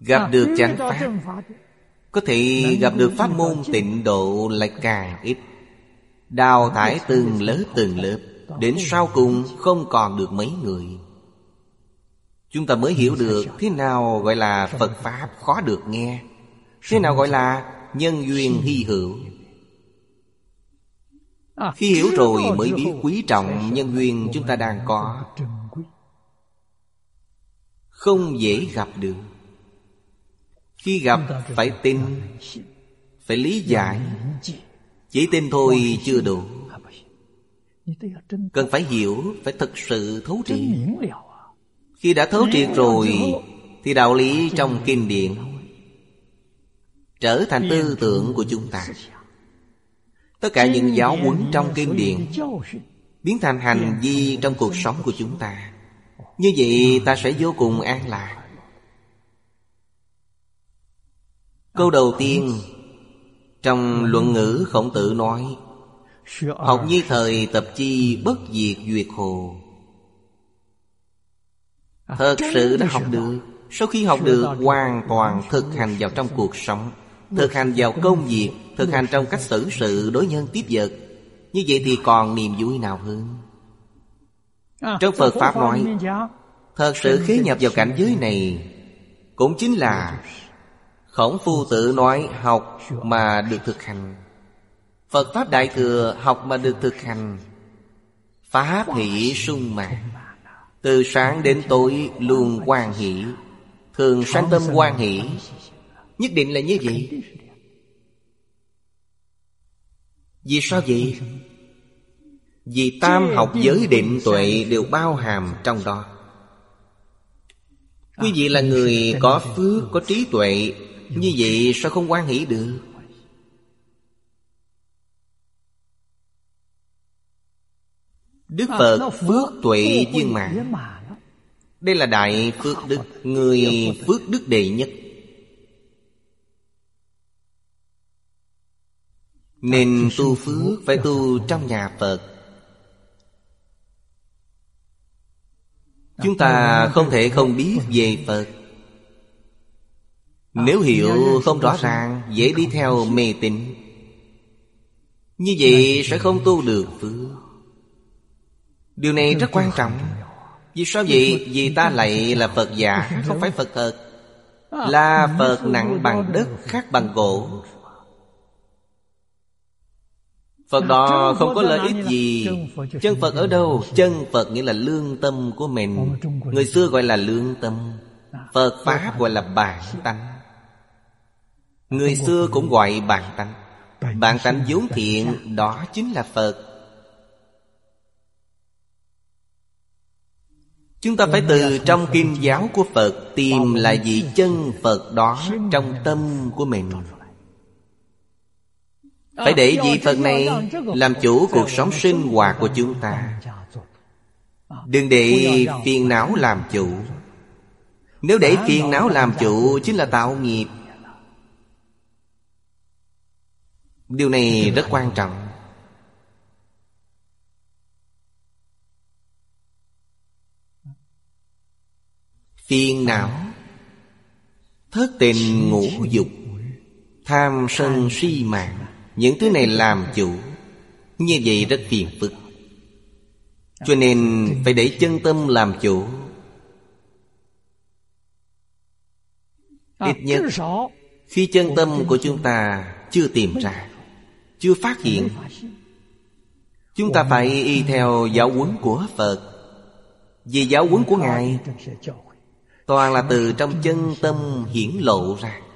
Gặp được chánh pháp, có thể gặp được pháp môn tịnh độ lại càng ít. Đào thải từng lớp, đến sau cùng không còn được mấy người. Chúng ta mới hiểu được thế nào gọi là Phật Pháp khó được nghe, thế nào gọi là nhân duyên hy hữu. Khi hiểu rồi mới biết quý trọng nhân duyên chúng ta đang có. Không dễ gặp được. Khi gặp phải tin, phải lý giải. Chỉ tin thôi chưa đủ, cần phải hiểu, phải thực sự thấu triệt. Khi đã thấu triệt rồi thì đạo lý trong kinh điển trở thành tư tưởng của chúng ta. Tất cả những giáo huấn trong kinh điển biến thành hành vi trong cuộc sống của chúng ta. Như vậy ta sẽ vô cùng an lạc. Câu đầu tiên trong Luận Ngữ Khổng Tử nói: học nhi thời tập chi bất diệt duyệt hồ. Thật sự đã học được. Sau khi học được, hoàn toàn thực hành vào trong cuộc sống, thực hành vào công việc, thực hành trong cách xử sự đối nhân tiếp vật. Như vậy thì còn niềm vui nào hơn. Trong Phật Pháp nói, thật sự khế nhập vào cảnh giới này cũng chính là Khổng Phu Tử nói học mà được thực hành. Phật Pháp Đại Thừa học mà được thực hành. Pháp hỷ sung mãn, từ sáng đến tối luôn hoan hỷ, thường sanh tâm hoan hỷ. Nhất định là như vậy. Vì sao vậy? Vì tam học giới định tuệ đều bao hàm trong đó. Quý vị là người có phước, có trí tuệ, như vậy sao không hoan hỷ được? Đức Phật phước tuệ viên mãn. Đây là đại phước đức, người phước đức đệ nhất. Nên tu phước phải tu trong nhà Phật. Chúng ta không thể không biết về Phật. Nếu hiểu không rõ ràng, dễ đi theo mê tín. Như vậy sẽ không tu được phước. Điều này rất quan trọng. Vì sao vậy? Vì ta lại là Phật giả, không phải Phật thật. Là Phật nặng bằng đất, khác bằng gỗ. Phật đó không có lợi ích gì. Chân Phật ở đâu? Chân Phật nghĩa là lương tâm của mình. Người xưa gọi là lương tâm. Phật Pháp gọi là bản tánh. Người xưa cũng gọi bản tánh. Bản tánh vốn thiện, đó chính là Phật. Chúng ta phải từ trong kinh giáo của Phật tìm lại vị chân Phật đó trong tâm của mình. Phải để vị Phật này làm chủ cuộc sống sinh hoạt của chúng ta. Đừng để phiền não làm chủ. Nếu để phiền não làm chủ chính là tạo nghiệp. Điều này rất quan trọng. Phiền não, thất tình ngũ dục, tham sân si mạng, những thứ này làm chủ. Như vậy rất phiền phức. Cho nên phải để chân tâm làm chủ. Ít nhất khi chân tâm của chúng ta chưa tìm ra, chưa phát hiện, chúng ta phải y theo giáo huấn của Phật. Vì giáo huấn của Ngài toàn là từ trong chân tâm hiển lộ ra.